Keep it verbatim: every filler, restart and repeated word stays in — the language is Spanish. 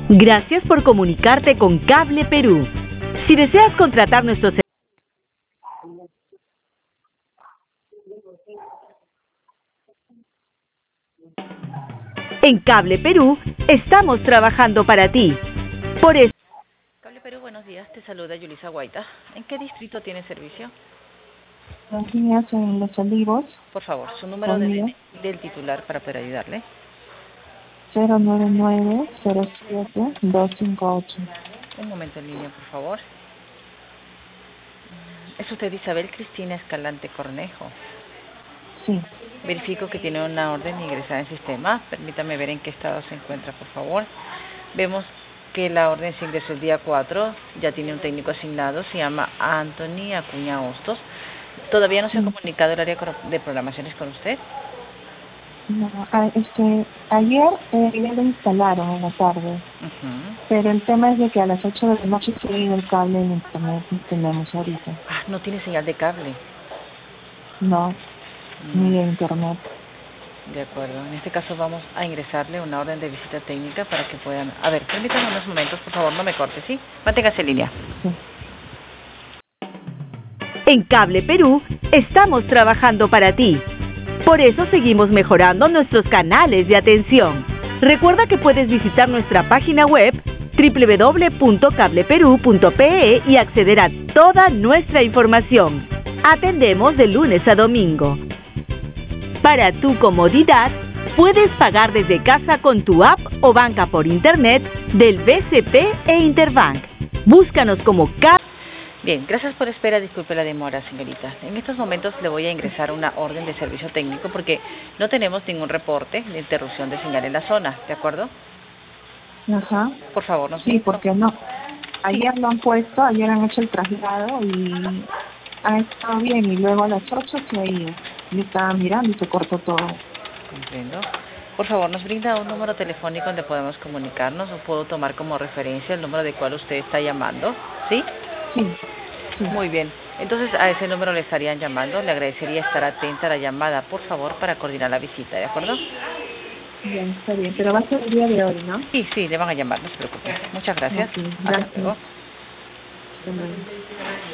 Gracias por comunicarte con Cable Perú. Si deseas contratar nuestros servicios, en Cable Perú estamos trabajando para ti. Por eso, Cable Perú, buenos días. Te saluda Yulisa Guaita. ¿En qué distrito tiene servicio? Buenos días, en Los Olivos. Por favor, su número de D N I del titular para poder ayudarle. cero nueve nueve cero siete dos cinco ocho. Un momento en línea, por favor. ¿Es usted Isabel Cristina Escalante Cornejo? Sí. Verifico que tiene una orden ingresada en sistema. Permítame ver en qué estado se encuentra, por favor. Vemos que la orden se ingresó el día cuatro. Ya tiene un técnico asignado. Se llama Anthony Acuña Hostos. ¿Todavía no se ha comunicado el área de programaciones con usted? No, a- este, ayer eh, ya lo instalaron en la tarde, Uh-huh. pero el tema es de que a las ocho de la noche se ha ido el cable en internet que tenemos ahorita. Ah, no tiene señal de cable. No, Mm, ni de internet. de acuerdo. En este caso vamos a ingresarle una orden de visita técnica para que puedan... A ver, permítame unos momentos, por favor, no me corte, ¿sí? Manténgase en línea. Sí. en Cable Perú estamos trabajando para ti. Por eso seguimos mejorando nuestros canales de atención. Recuerda que puedes visitar nuestra página web doble u doble u doble u punto cable perú punto pe e y acceder a toda nuestra información. Atendemos de lunes a domingo. Para tu comodidad, puedes pagar desde casa con tu app o banca por internet del B C P e Interbank. Búscanos como Cable. Bien, gracias por espera. Disculpe la demora, señorita. En estos momentos le voy a ingresar una orden de servicio técnico porque no tenemos ningún reporte de interrupción de señal en la zona, ¿de acuerdo? Ajá. Por favor, nos Sí, porque no. Ayer lo han puesto, ayer han hecho el traslado y ha estado bien y luego a las ocho se ha ido. Yo estaba mirando y se cortó todo. Comprendo. Por favor, nos brinda un número telefónico donde podemos comunicarnos o puedo tomar como referencia el número de cual usted está llamando, ¿sí? Sí. Sí. Muy bien. Entonces a ese número le estarían llamando. Le agradecería estar atenta a la llamada, por favor, para coordinar la visita, ¿de acuerdo? Bien, está bien, pero va a ser el día de hoy, ¿no? Sí, sí, le van a llamar, no se preocupe. Muchas gracias. Ok, Hasta gracias. luego. Hasta luego.